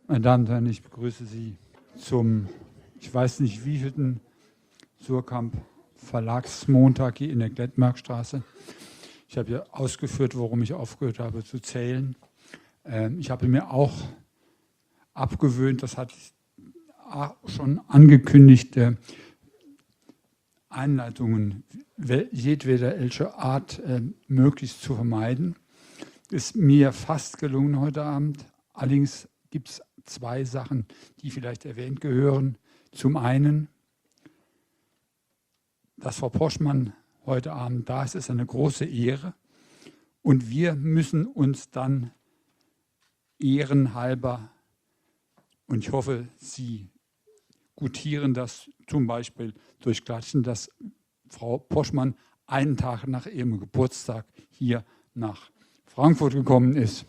Meine Damen und Herren, ich begrüße Sie zum, ich weiß nicht wievielten Suhrkamp Verlagsmontag hier in der Glettmarkstraße. Ich habe ja ausgeführt, worum ich aufgehört habe zu zählen. Ich habe mir auch abgewöhnt, das hat schon angekündigt, Einleitungen jedweder Art möglichst zu vermeiden. Ist mir fast gelungen heute Abend. Allerdings gibt es zwei Sachen, die vielleicht erwähnt gehören. Zum einen, dass Frau Poschmann heute Abend da ist eine große Ehre. Und wir müssen uns dann ehrenhalber, und ich hoffe, Sie gutieren das zum Beispiel durch Klatschen, dass Frau Poschmann einen Tag nach ihrem Geburtstag hier nach Frankfurt gekommen ist.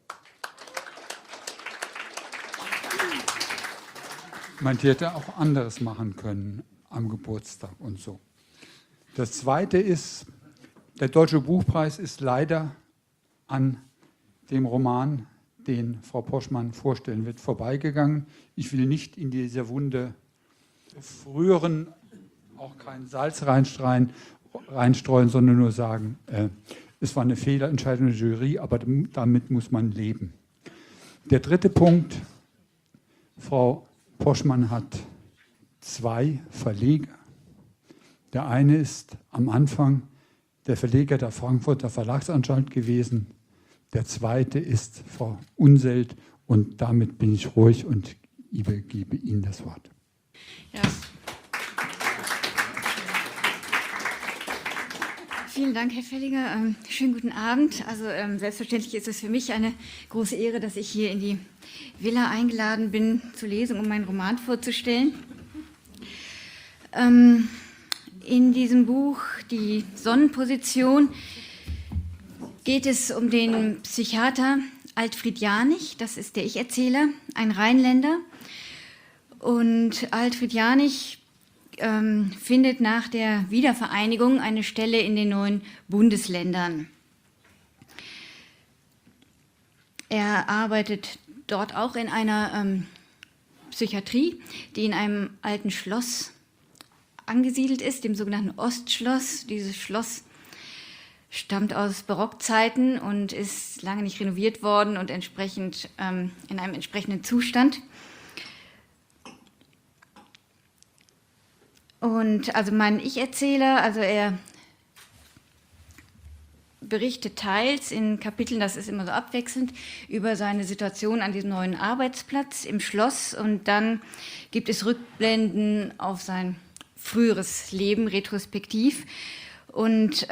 Man hätte auch anderes machen können am Geburtstag und so. Das Zweite ist, der Deutsche Buchpreis ist leider an dem Roman, den Frau Poschmann vorstellen wird, vorbeigegangen. Ich will nicht in diese Wunde früheren, auch kein Salz reinstreuen, sondern nur sagen, es war eine Fehlentscheidung der Jury, aber damit muss man leben. Der dritte Punkt, Frau Poschmann hat zwei Verleger. Der eine ist am Anfang der Verleger der Frankfurter Verlagsanstalt gewesen. Der zweite ist Frau Unselt und damit bin ich ruhig und übergebe Ihnen das Wort. Ja. Vielen Dank, Herr Fellinger. Schönen guten Abend. Also selbstverständlich ist es für mich eine große Ehre, dass ich hier in die Villa eingeladen bin zur Lesung, um meinen Roman vorzustellen. In diesem Buch, die Sonnenposition, geht es um den Psychiater Altfried Janich, das ist der Ich-Erzähler, ein Rheinländer. Und Altfried Janich findet nach der Wiedervereinigung eine Stelle in den neuen Bundesländern. Er arbeitet dort auch in einer Psychiatrie, die in einem alten Schloss angesiedelt ist, dem sogenannten Ostschloss. Dieses Schloss stammt aus Barockzeiten und ist lange nicht renoviert worden und entsprechend in einem entsprechenden Zustand. Und also mein Ich-Erzähler, also er berichtet teils in Kapiteln, das ist immer so abwechselnd, über seine Situation an diesem neuen Arbeitsplatz im Schloss und dann gibt es Rückblenden auf sein früheres Leben, retrospektiv. Und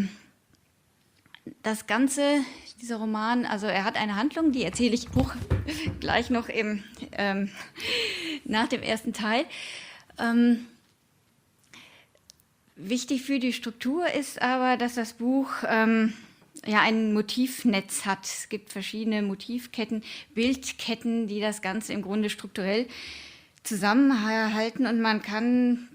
das Ganze, dieser Roman, also er hat eine Handlung, die erzähle ich gleich noch nach dem ersten Teil. Wichtig für die Struktur ist aber, dass das Buch ein Motivnetz hat. Es gibt verschiedene Motivketten, Bildketten, die das Ganze im Grunde strukturell zusammenhalten und man kann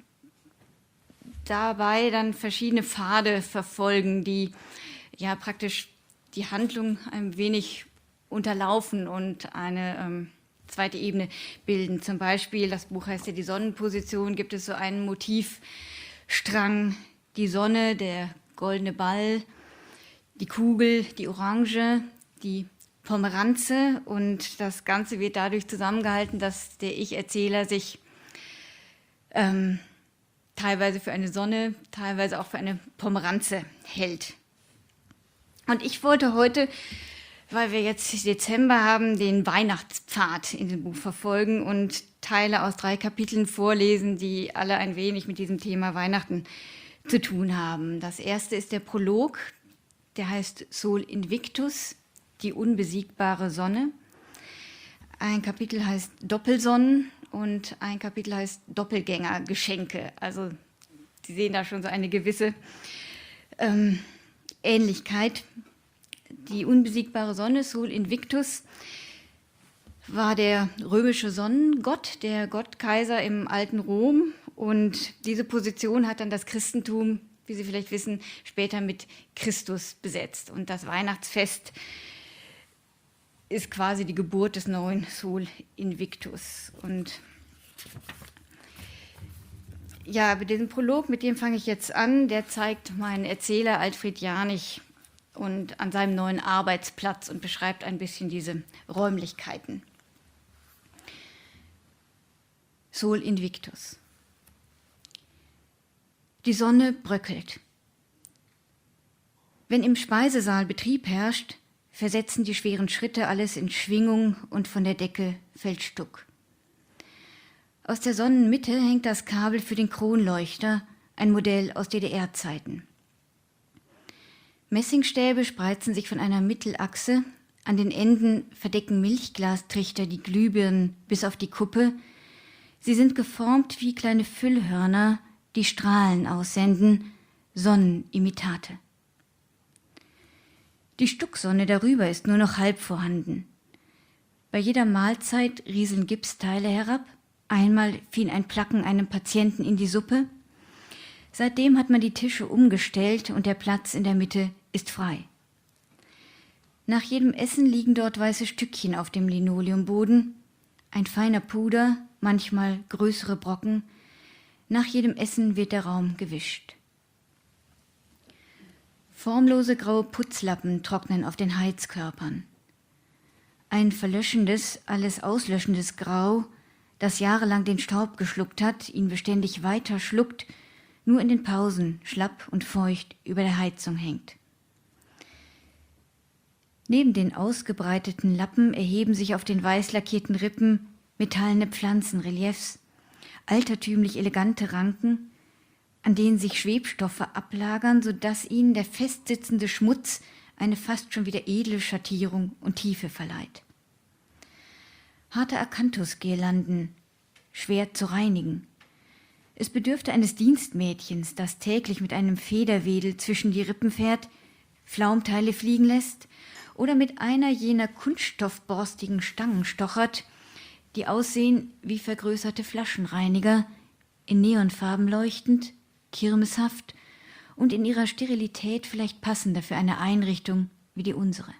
dabei dann verschiedene Pfade verfolgen, die ja praktisch die Handlung ein wenig unterlaufen und eine zweite Ebene bilden. Zum Beispiel, das Buch heißt ja die Sonnenposition, gibt es so einen Motivstrang, die Sonne, der goldene Ball, die Kugel, die Orange, die Pomeranze und das Ganze wird dadurch zusammengehalten, dass der Ich-Erzähler sich teilweise für eine Sonne, teilweise auch für eine Pomeranze hält. Und ich wollte heute, weil wir jetzt Dezember haben, den Weihnachtspfad in dem Buch verfolgen und Teile aus 3 Kapiteln vorlesen, die alle ein wenig mit diesem Thema Weihnachten zu tun haben. Das erste ist der Prolog, der heißt Sol Invictus, die unbesiegbare Sonne. Ein Kapitel heißt Doppelsonnen und ein Kapitel heißt Doppelgängergeschenke. Also Sie sehen da schon so eine gewisse Ähnlichkeit. Die unbesiegbare Sonne, Sol Invictus, war der römische Sonnengott, der Gottkaiser im alten Rom. Und diese Position hat dann das Christentum, wie Sie vielleicht wissen, später mit Christus besetzt. Und das Weihnachtsfest ist quasi die Geburt des neuen Sol Invictus. Und ja, mit diesem Prolog, mit dem fange ich jetzt an, der zeigt meinen Erzähler Alfred Janich und an seinem neuen Arbeitsplatz und beschreibt ein bisschen diese Räumlichkeiten. Sol Invictus. Die Sonne bröckelt. Wenn im Speisesaal Betrieb herrscht, versetzen die schweren Schritte alles in Schwingung und von der Decke fällt Stuck. Aus der Sonnenmitte hängt das Kabel für den Kronleuchter, ein Modell aus DDR-Zeiten. Messingstäbe spreizen sich von einer Mittelachse, an den Enden verdecken Milchglastrichter die Glühbirnen bis auf die Kuppe. Sie sind geformt wie kleine Füllhörner, die Strahlen aussenden, Sonnenimitate. Die Stucksonne darüber ist nur noch halb vorhanden. Bei jeder Mahlzeit rieseln Gipsteile herab. Einmal fiel ein Placken einem Patienten in die Suppe. Seitdem hat man die Tische umgestellt und der Platz in der Mitte ist frei. Nach jedem Essen liegen dort weiße Stückchen auf dem Linoleumboden, ein feiner Puder, manchmal größere Brocken. Nach jedem Essen wird der Raum gewischt. Formlose graue Putzlappen trocknen auf den Heizkörpern. Ein verlöschendes, alles auslöschendes Grau, das jahrelang den Staub geschluckt hat, ihn beständig weiter schluckt, nur in den Pausen schlapp und feucht über der Heizung hängt. Neben den ausgebreiteten Lappen erheben sich auf den weiß lackierten Rippen metallene Pflanzenreliefs, altertümlich elegante Ranken, an denen sich Schwebstoffe ablagern, sodass ihnen der festsitzende Schmutz eine fast schon wieder edle Schattierung und Tiefe verleiht. Harte Akanthusgirlanden, schwer zu reinigen. Es bedürfte eines Dienstmädchens, das täglich mit einem Federwedel zwischen die Rippen fährt, Flaumteile fliegen lässt oder mit einer jener kunststoffborstigen Stangen stochert, die aussehen wie vergrößerte Flaschenreiniger, in Neonfarben leuchtend, kirmeshaft und in ihrer Sterilität vielleicht passender für eine Einrichtung wie die unsere.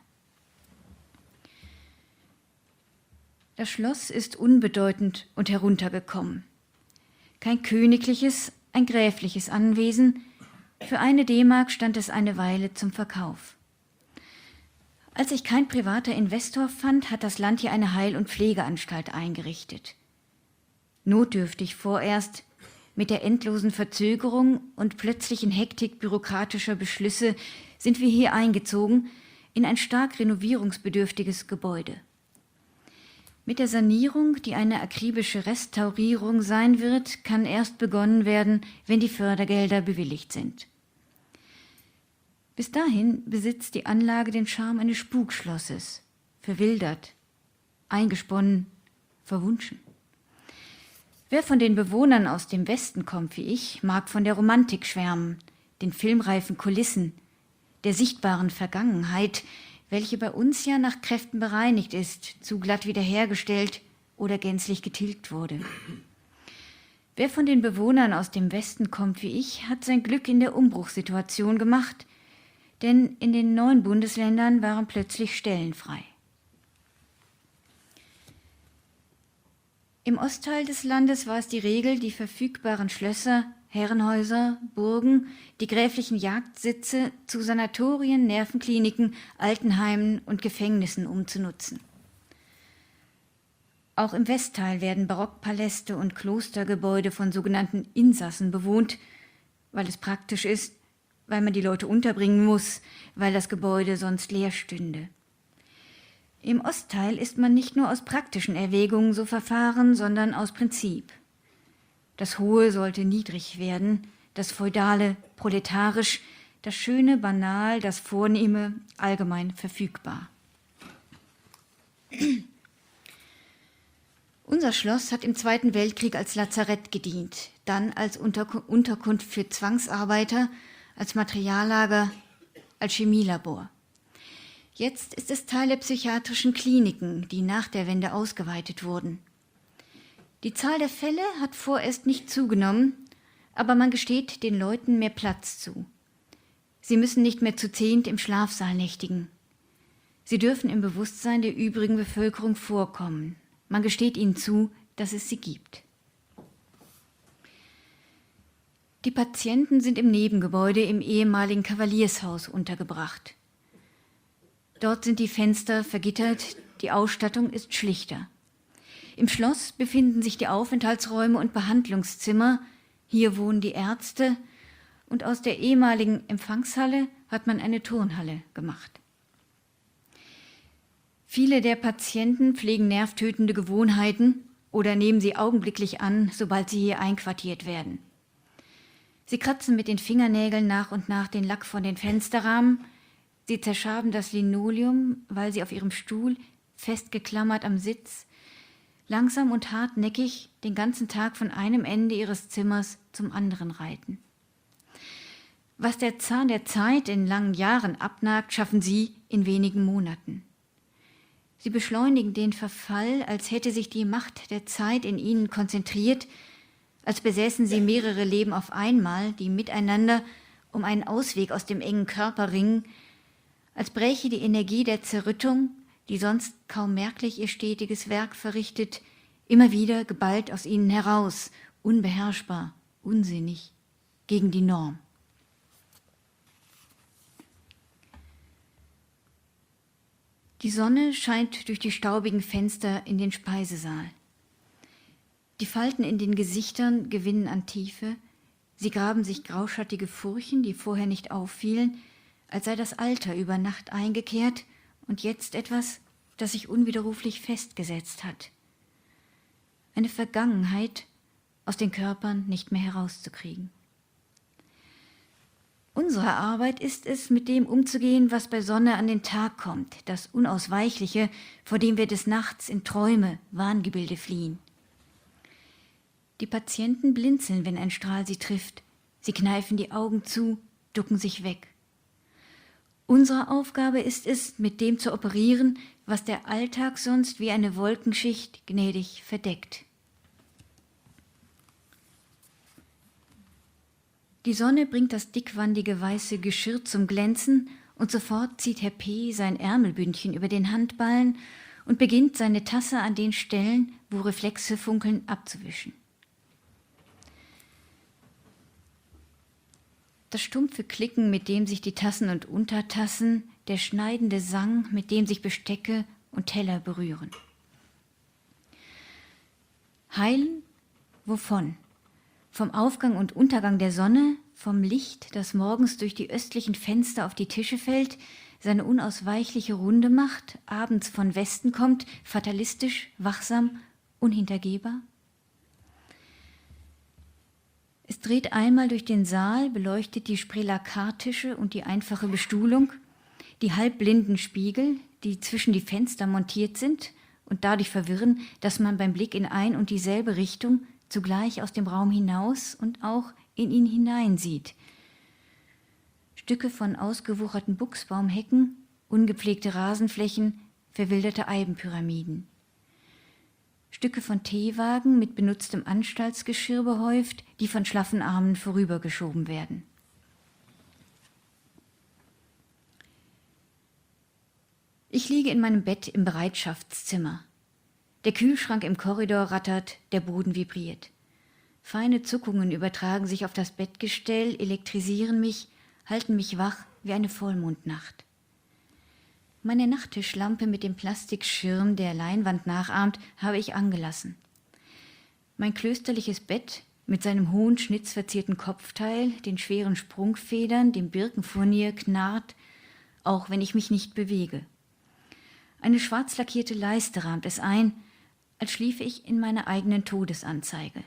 Das Schloss ist unbedeutend und heruntergekommen. Kein königliches, ein gräfliches Anwesen. Für 1 D-Mark stand es eine Weile zum Verkauf. Als sich kein privater Investor fand, hat das Land hier eine Heil- und Pflegeanstalt eingerichtet. Notdürftig vorerst, mit der endlosen Verzögerung und plötzlichen Hektik bürokratischer Beschlüsse sind wir hier eingezogen in ein stark renovierungsbedürftiges Gebäude. Mit der Sanierung, die eine akribische Restaurierung sein wird, kann erst begonnen werden, wenn die Fördergelder bewilligt sind. Bis dahin besitzt die Anlage den Charme eines Spukschlosses, verwildert, eingesponnen, verwunschen. Wer von den Bewohnern aus dem Westen kommt wie ich, mag von der Romantik schwärmen, den filmreifen Kulissen, der sichtbaren Vergangenheit, welche bei uns ja nach Kräften bereinigt ist, zu glatt wiederhergestellt oder gänzlich getilgt wurde. Wer von den Bewohnern aus dem Westen kommt wie ich, hat sein Glück in der Umbruchssituation gemacht, denn in den 9 Bundesländern waren plötzlich Stellen frei. Im Ostteil des Landes war es die Regel, die verfügbaren Schlösser, Herrenhäuser, Burgen, die gräflichen Jagdsitze zu Sanatorien, Nervenkliniken, Altenheimen und Gefängnissen umzunutzen. Auch im Westteil werden Barockpaläste und Klostergebäude von sogenannten Insassen bewohnt, weil es praktisch ist, weil man die Leute unterbringen muss, weil das Gebäude sonst leer stünde. Im Ostteil ist man nicht nur aus praktischen Erwägungen so verfahren, sondern aus Prinzip. Das Hohe sollte niedrig werden, das Feudale proletarisch, das Schöne banal, das Vornehme allgemein verfügbar. Unser Schloss hat im Zweiten Weltkrieg als Lazarett gedient, dann als Unterkunft für Zwangsarbeiter, als Materiallager, als Chemielabor. Jetzt ist es Teil der psychiatrischen Kliniken, die nach der Wende ausgeweitet wurden. Die Zahl der Fälle hat vorerst nicht zugenommen, aber man gesteht den Leuten mehr Platz zu. Sie müssen nicht mehr zu 10 im Schlafsaal nächtigen. Sie dürfen im Bewusstsein der übrigen Bevölkerung vorkommen. Man gesteht ihnen zu, dass es sie gibt. Die Patienten sind im Nebengebäude im ehemaligen Kavaliershaus untergebracht. Dort sind die Fenster vergittert, die Ausstattung ist schlichter. Im Schloss befinden sich die Aufenthaltsräume und Behandlungszimmer. Hier wohnen die Ärzte und aus der ehemaligen Empfangshalle hat man eine Turnhalle gemacht. Viele der Patienten pflegen nervtötende Gewohnheiten oder nehmen sie augenblicklich an, sobald sie hier einquartiert werden. Sie kratzen mit den Fingernägeln nach und nach den Lack von den Fensterrahmen. Sie zerschaben das Linoleum, weil sie auf ihrem Stuhl, festgeklammert am Sitz, langsam und hartnäckig den ganzen Tag von einem Ende ihres Zimmers zum anderen reiten. Was der Zahn der Zeit in langen Jahren abnagt, schaffen sie in wenigen Monaten. Sie beschleunigen den Verfall, als hätte sich die Macht der Zeit in ihnen konzentriert, als besäßen sie mehrere Leben auf einmal, die miteinander um einen Ausweg aus dem engen Körper ringen, als bräche die Energie der Zerrüttung, die sonst kaum merklich ihr stetiges Werk verrichtet, immer wieder geballt aus ihnen heraus, unbeherrschbar, unsinnig, gegen die Norm. Die Sonne scheint durch die staubigen Fenster in den Speisesaal. Die Falten in den Gesichtern gewinnen an Tiefe, sie graben sich grauschattige Furchen, die vorher nicht auffielen, als sei das Alter über Nacht eingekehrt und jetzt etwas, das sich unwiderruflich festgesetzt hat. Eine Vergangenheit, aus den Körpern nicht mehr herauszukriegen. Unsere Arbeit ist es, mit dem umzugehen, was bei Sonne an den Tag kommt, das Unausweichliche, vor dem wir des Nachts in Träume, Wahngebilde fliehen. Die Patienten blinzeln, wenn ein Strahl sie trifft. Sie kneifen die Augen zu, ducken sich weg. Unsere Aufgabe ist es, mit dem zu operieren, was der Alltag sonst wie eine Wolkenschicht gnädig verdeckt. Die Sonne bringt das dickwandige weiße Geschirr zum Glänzen und sofort zieht Herr P. sein Ärmelbündchen über den Handballen und beginnt, seine Tasse an den Stellen, wo Reflexe funkeln, abzuwischen. Das stumpfe Klicken, mit dem sich die Tassen und Untertassen, der schneidende Sang, mit dem sich Bestecke und Teller berühren. Heilen? Wovon? Vom Aufgang und Untergang der Sonne, vom Licht, das morgens durch die östlichen Fenster auf die Tische fällt, seine unausweichliche Runde macht, abends von Westen kommt, fatalistisch, wachsam, unhintergehbar? Es dreht einmal durch den Saal, beleuchtet die Sprelakartische und die einfache Bestuhlung, die halbblinden Spiegel, die zwischen die Fenster montiert sind und dadurch verwirren, dass man beim Blick in ein und dieselbe Richtung zugleich aus dem Raum hinaus und auch in ihn hineinsieht. Stücke von ausgewucherten Buchsbaumhecken, ungepflegte Rasenflächen, verwilderte Eibenpyramiden. Stücke von Teewagen mit benutztem Anstaltsgeschirr behäuft, die von schlaffen Armen vorübergeschoben werden. Ich liege in meinem Bett im Bereitschaftszimmer. Der Kühlschrank im Korridor rattert, der Boden vibriert. Feine Zuckungen übertragen sich auf das Bettgestell, elektrisieren mich, halten mich wach wie eine Vollmondnacht. Meine Nachttischlampe mit dem Plastikschirm, der Leinwand nachahmt, habe ich angelassen. Mein klösterliches Bett mit seinem hohen, schnitzverzierten Kopfteil, den schweren Sprungfedern, dem Birkenfurnier knarrt, auch wenn ich mich nicht bewege. Eine schwarz lackierte Leiste rahmt es ein, als schliefe ich in meiner eigenen Todesanzeige.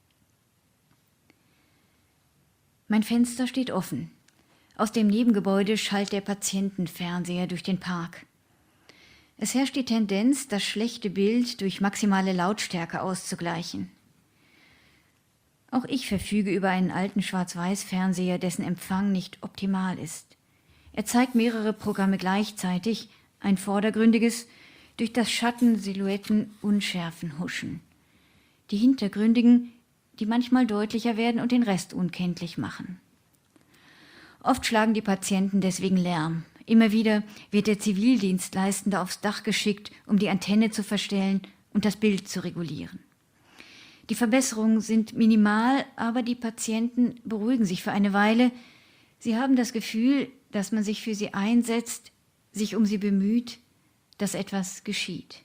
Mein Fenster steht offen. Aus dem Nebengebäude schallt der Patientenfernseher durch den Park. Es herrscht die Tendenz, das schlechte Bild durch maximale Lautstärke auszugleichen. Auch ich verfüge über einen alten Schwarz-Weiß-Fernseher, dessen Empfang nicht optimal ist. Er zeigt mehrere Programme gleichzeitig, ein vordergründiges, durch das Schatten, Silhouetten, Unschärfen huschen. Die hintergründigen, die manchmal deutlicher werden und den Rest unkenntlich machen. Oft schlagen die Patienten deswegen Lärm. Immer wieder wird der Zivildienstleistende aufs Dach geschickt, um die Antenne zu verstellen und das Bild zu regulieren. Die Verbesserungen sind minimal, aber die Patienten beruhigen sich für eine Weile. Sie haben das Gefühl, dass man sich für sie einsetzt, sich um sie bemüht, dass etwas geschieht.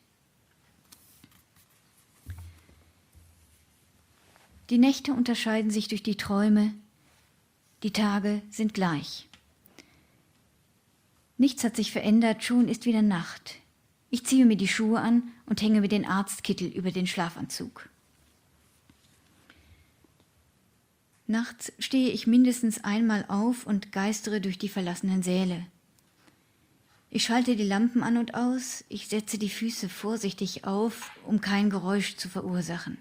Die Nächte unterscheiden sich durch die Träume, die Tage sind gleich. Nichts hat sich verändert, schon ist wieder Nacht. Ich ziehe mir die Schuhe an und hänge mir den Arztkittel über den Schlafanzug. Nachts stehe ich mindestens einmal auf und geistere durch die verlassenen Säle. Ich schalte die Lampen an und aus, ich setze die Füße vorsichtig auf, um kein Geräusch zu verursachen.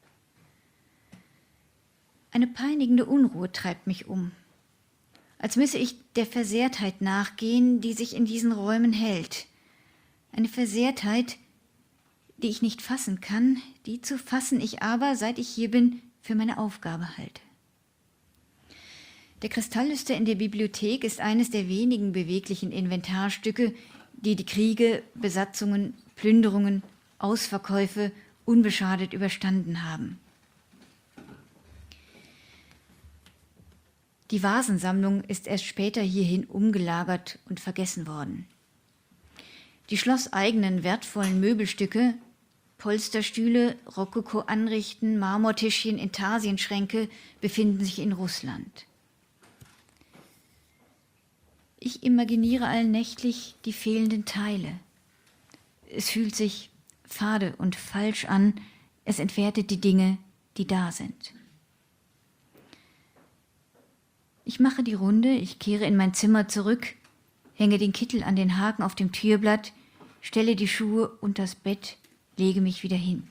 Eine peinigende Unruhe treibt mich um, als müsse ich der Versehrtheit nachgehen, die sich in diesen Räumen hält. Eine Versehrtheit, die ich nicht fassen kann, die zu fassen ich aber, seit ich hier bin, für meine Aufgabe halte. Der Kristalllüster in der Bibliothek ist eines der wenigen beweglichen Inventarstücke, die die Kriege, Besatzungen, Plünderungen, Ausverkäufe unbeschadet überstanden haben. Die Vasensammlung ist erst später hierhin umgelagert und vergessen worden. Die schlosseigenen wertvollen Möbelstücke, Polsterstühle, Rokoko-Anrichten, Marmortischchen, Intarsienschränke befinden sich in Russland. Ich imaginiere allnächtlich die fehlenden Teile. Es fühlt sich fade und falsch an, es entwertet die Dinge, die da sind. Ich mache die Runde, ich kehre in mein Zimmer zurück, hänge den Kittel an den Haken auf dem Türblatt, stelle die Schuhe unters Bett, lege mich wieder hin.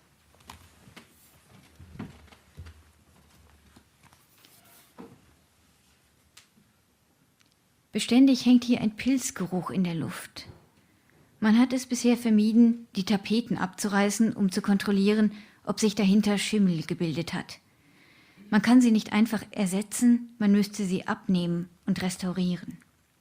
Beständig hängt hier ein Pilzgeruch in der Luft. Man hat es bisher vermieden, die Tapeten abzureißen, um zu kontrollieren, ob sich dahinter Schimmel gebildet hat. Man kann sie nicht einfach ersetzen, man müsste sie abnehmen und restaurieren.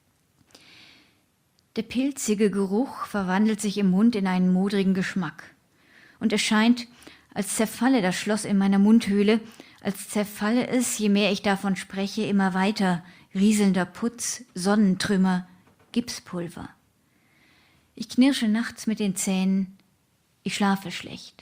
Der pilzige Geruch verwandelt sich im Mund in einen modrigen Geschmack. Und es scheint, als zerfalle das Schloss in meiner Mundhöhle, als zerfalle es, je mehr ich davon spreche, immer weiter, rieselnder Putz, Sonnentrümmer, Gipspulver. Ich knirsche nachts mit den Zähnen, ich schlafe schlecht.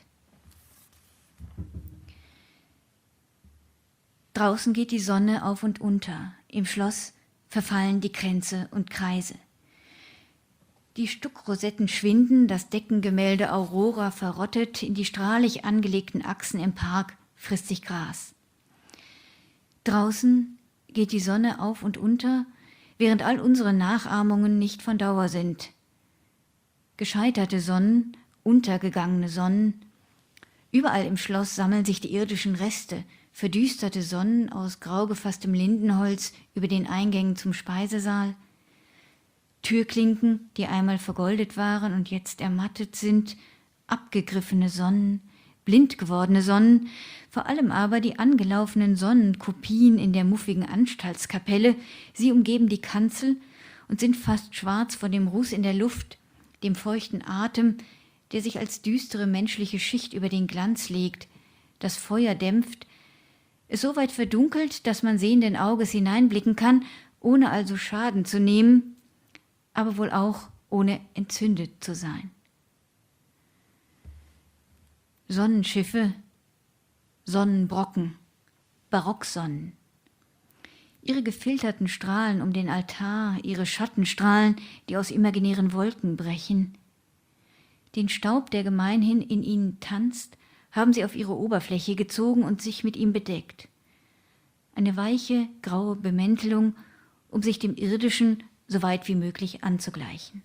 Draußen geht die Sonne auf und unter, im Schloss verfallen die Kränze und Kreise. Die Stuckrosetten schwinden, das Deckengemälde Aurora verrottet, in die strahlig angelegten Achsen im Park frisst sich Gras. Draußen geht die Sonne auf und unter, während all unsere Nachahmungen nicht von Dauer sind. Gescheiterte Sonnen, untergegangene Sonnen. Überall im Schloss sammeln sich die irdischen Reste, verdüsterte Sonnen aus grau gefasstem Lindenholz über den Eingängen zum Speisesaal, Türklinken, die einmal vergoldet waren und jetzt ermattet sind, abgegriffene Sonnen, blind gewordene Sonnen, vor allem aber die angelaufenen Sonnenkopien in der muffigen Anstaltskapelle. Sie umgeben die Kanzel und sind fast schwarz vor dem Ruß in der Luft, dem feuchten Atem, der sich als düstere menschliche Schicht über den Glanz legt, das Feuer dämpft, es so weit verdunkelt, dass man sehenden Auges hineinblicken kann, ohne also Schaden zu nehmen, aber wohl auch ohne entzündet zu sein. Sonnenschiffe, Sonnenbrocken, Barocksonnen. Ihre gefilterten Strahlen um den Altar, ihre Schattenstrahlen, die aus imaginären Wolken brechen. Den Staub, der gemeinhin in ihnen tanzt, haben sie auf ihre Oberfläche gezogen und sich mit ihm bedeckt. Eine weiche, graue Bemäntelung, um sich dem Irdischen so weit wie möglich anzugleichen.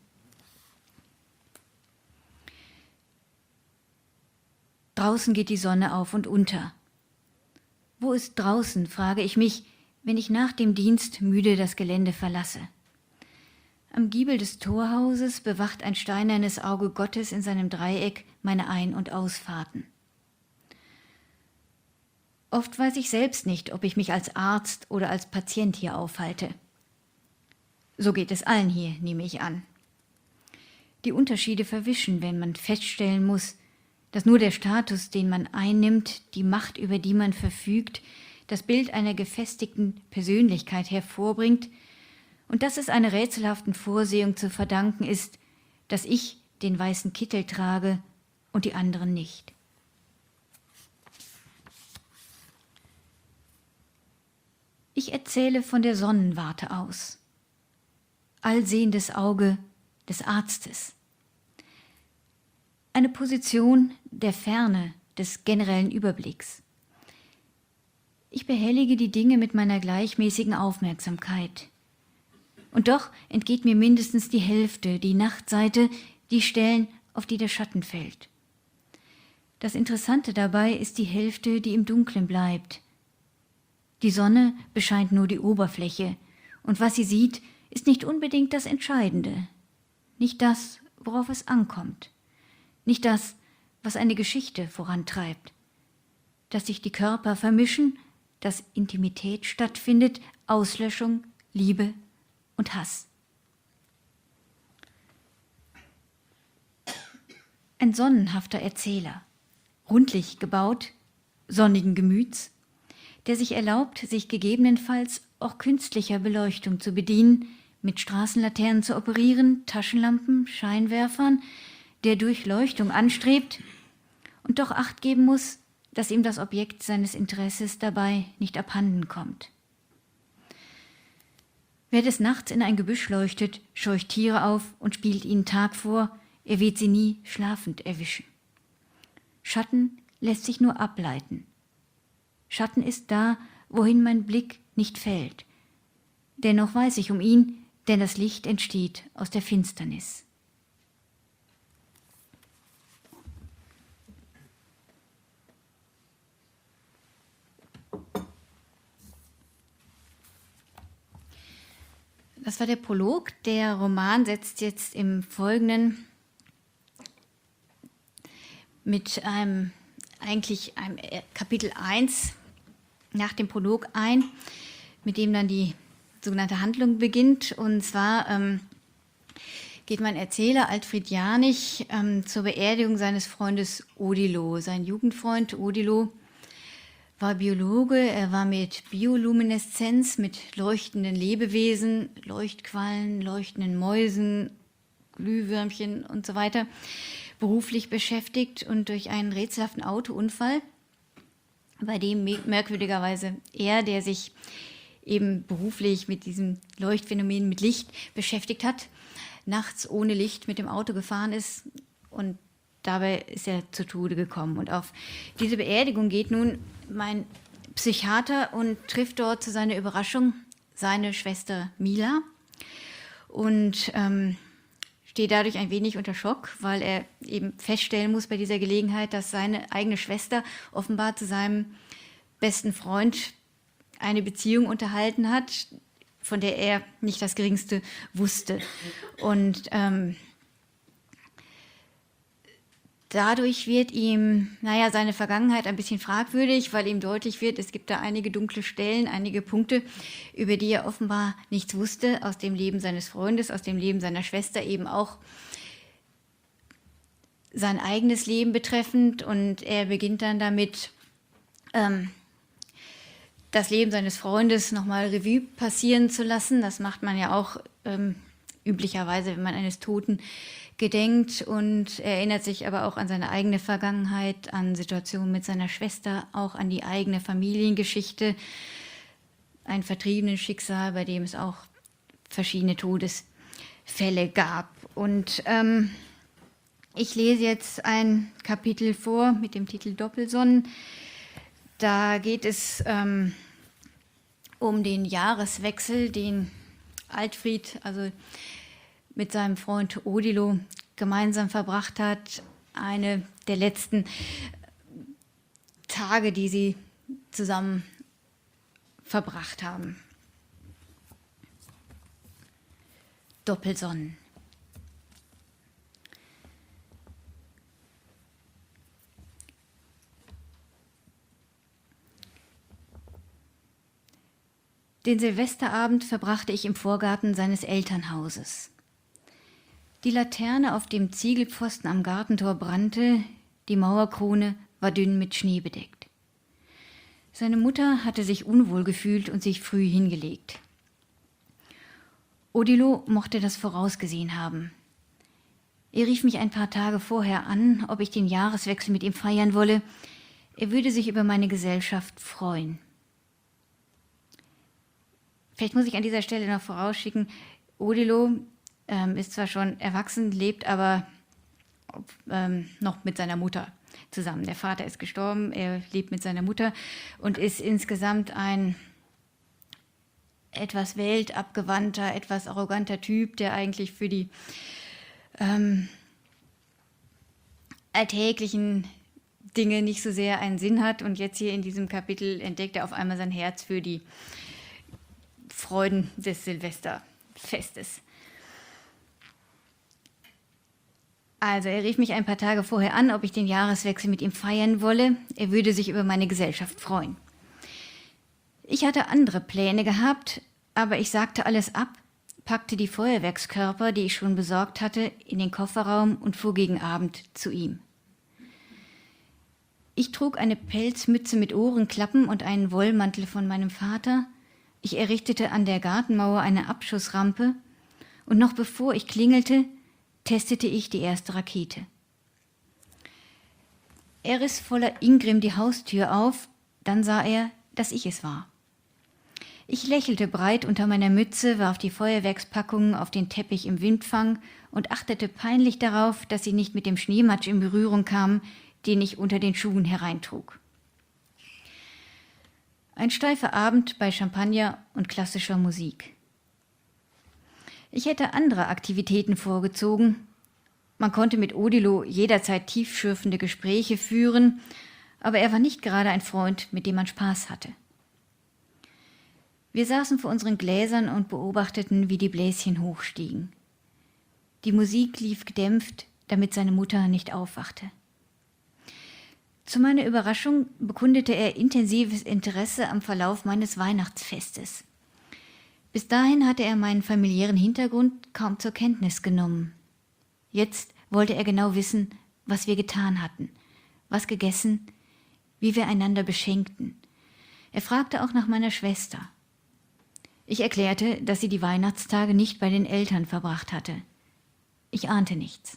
Draußen geht die Sonne auf und unter. Wo ist draußen, frage ich mich, wenn ich nach dem Dienst müde das Gelände verlasse. Am Giebel des Torhauses bewacht ein steinernes Auge Gottes in seinem Dreieck meine Ein- und Ausfahrten. Oft weiß ich selbst nicht, ob ich mich als Arzt oder als Patient hier aufhalte. So geht es allen hier, nehme ich an. Die Unterschiede verwischen, wenn man feststellen muss, dass nur der Status, den man einnimmt, die Macht, über die man verfügt, das Bild einer gefestigten Persönlichkeit hervorbringt und dass es einer rätselhaften Vorsehung zu verdanken ist, dass ich den weißen Kittel trage und die anderen nicht. Ich erzähle von der Sonnenwarte aus. Allsehendes Auge des Arztes. Eine Position der Ferne, des generellen Überblicks. Ich behellige die Dinge mit meiner gleichmäßigen Aufmerksamkeit. Und doch entgeht mir mindestens die Hälfte, die Nachtseite, die Stellen, auf die der Schatten fällt. Das Interessante dabei ist die Hälfte, die im Dunklen bleibt. Die Sonne bescheint nur die Oberfläche, und was sie sieht, ist nicht unbedingt das Entscheidende, nicht das, worauf es ankommt, nicht das, was eine Geschichte vorantreibt, dass sich die Körper vermischen, dass Intimität stattfindet, Auslöschung, Liebe und Hass. Ein sonnenhafter Erzähler, rundlich gebaut, sonnigen Gemüts, der sich erlaubt, sich gegebenenfalls auch künstlicher Beleuchtung zu bedienen, mit Straßenlaternen zu operieren, Taschenlampen, Scheinwerfern, der Durchleuchtung anstrebt und doch Acht geben muss, dass ihm das Objekt seines Interesses dabei nicht abhanden kommt. Wer des Nachts in ein Gebüsch leuchtet, scheucht Tiere auf und spielt ihnen Tag vor, er wird sie nie schlafend erwischen. Schatten lässt sich nur ableiten. Schatten ist da, wohin mein Blick nicht fällt. Dennoch weiß ich um ihn, denn das Licht entsteht aus der Finsternis. Das war der Prolog. Der Roman setzt jetzt im Folgenden mit einem Kapitel 1 nach dem Prolog ein, mit dem dann die sogenannte Handlung beginnt. Und zwar geht mein Erzähler Altfried Janich zur Beerdigung seines Freundes Odilo. Sein Jugendfreund Odilo war Biologe, er war mit Biolumineszenz, mit leuchtenden Lebewesen, Leuchtquallen, leuchtenden Mäusen, Glühwürmchen und so weiter beruflich beschäftigt und durch einen rätselhaften Autounfall, bei dem merkwürdigerweise er, der sich eben beruflich mit diesem Leuchtphänomen mit Licht beschäftigt hat, nachts ohne Licht mit dem Auto gefahren ist und dabei ist er zu Tode gekommen. Und auf diese Beerdigung geht nun mein Psychiater und trifft dort zu seiner Überraschung seine Schwester Mila und steht dadurch ein wenig unter Schock, weil er eben feststellen muss bei dieser Gelegenheit, dass seine eigene Schwester offenbar zu seinem besten Freund eine Beziehung unterhalten hat, von der er nicht das Geringste wusste. Und dadurch wird ihm, seine Vergangenheit ein bisschen fragwürdig, weil ihm deutlich wird, es gibt da einige dunkle Stellen, einige Punkte, über die er offenbar nichts wusste, aus dem Leben seines Freundes, aus dem Leben seiner Schwester, eben auch sein eigenes Leben betreffend. Und er beginnt dann damit, das Leben seines Freundes nochmal Revue passieren zu lassen. Das macht man ja auch üblicherweise, wenn man eines Toten gedenkt, und erinnert sich aber auch an seine eigene Vergangenheit, an Situationen mit seiner Schwester, auch an die eigene Familiengeschichte, ein vertriebenen Schicksal, bei dem es auch verschiedene Todesfälle gab. Und ich lese jetzt ein Kapitel vor mit dem Titel Doppelsonnen. Da geht es um den Jahreswechsel, den Altfried, also mit seinem Freund Odilo gemeinsam verbracht hat. Eine der letzten Tage, die sie zusammen verbracht haben. Doppelsonnen. Den Silvesterabend verbrachte ich im Vorgarten seines Elternhauses. Die Laterne auf dem Ziegelpfosten am Gartentor brannte, die Mauerkrone war dünn mit Schnee bedeckt. Seine Mutter hatte sich unwohl gefühlt und sich früh hingelegt. Odilo mochte das vorausgesehen haben. Er rief mich ein paar Tage vorher an, ob ich den Jahreswechsel mit ihm feiern wolle. Er würde sich über meine Gesellschaft freuen. Vielleicht muss ich an dieser Stelle noch vorausschicken, Odilo ist zwar schon erwachsen, lebt aber noch mit seiner Mutter zusammen. Der Vater ist gestorben, er lebt mit seiner Mutter und ist insgesamt ein etwas weltabgewandter, etwas arroganter Typ, der eigentlich für die alltäglichen Dinge nicht so sehr einen Sinn hat. Und jetzt hier in diesem Kapitel entdeckt er auf einmal sein Herz für die Freuden des Silvesterfestes. Also er rief mich ein paar Tage vorher an, ob ich den Jahreswechsel mit ihm feiern wolle. Er würde sich über meine Gesellschaft freuen. Ich hatte andere Pläne gehabt, aber ich sagte alles ab, packte die Feuerwerkskörper, die ich schon besorgt hatte, in den Kofferraum und fuhr gegen Abend zu ihm. Ich trug eine Pelzmütze mit Ohrenklappen und einen Wollmantel von meinem Vater. Ich errichtete an der Gartenmauer eine Abschussrampe und noch bevor ich klingelte, testete ich die erste Rakete. Er riss voller Ingrimm die Haustür auf, dann sah er, dass ich es war. Ich lächelte breit unter meiner Mütze, warf die Feuerwerkspackungen auf den Teppich im Windfang und achtete peinlich darauf, dass sie nicht mit dem Schneematsch in Berührung kamen, den ich unter den Schuhen hereintrug. Ein steifer Abend bei Champagner und klassischer Musik. Ich hätte andere Aktivitäten vorgezogen. Man konnte mit Odilo jederzeit tiefschürfende Gespräche führen, aber er war nicht gerade ein Freund, mit dem man Spaß hatte. Wir saßen vor unseren Gläsern und beobachteten, wie die Bläschen hochstiegen. Die Musik lief gedämpft, damit seine Mutter nicht aufwachte. Zu meiner Überraschung bekundete er intensives Interesse am Verlauf meines Weihnachtsfestes. Bis dahin hatte er meinen familiären Hintergrund kaum zur Kenntnis genommen. Jetzt wollte er genau wissen, was wir getan hatten, was gegessen, wie wir einander beschenkten. Er fragte auch nach meiner Schwester. Ich erklärte, dass sie die Weihnachtstage nicht bei den Eltern verbracht hatte. Ich ahnte nichts.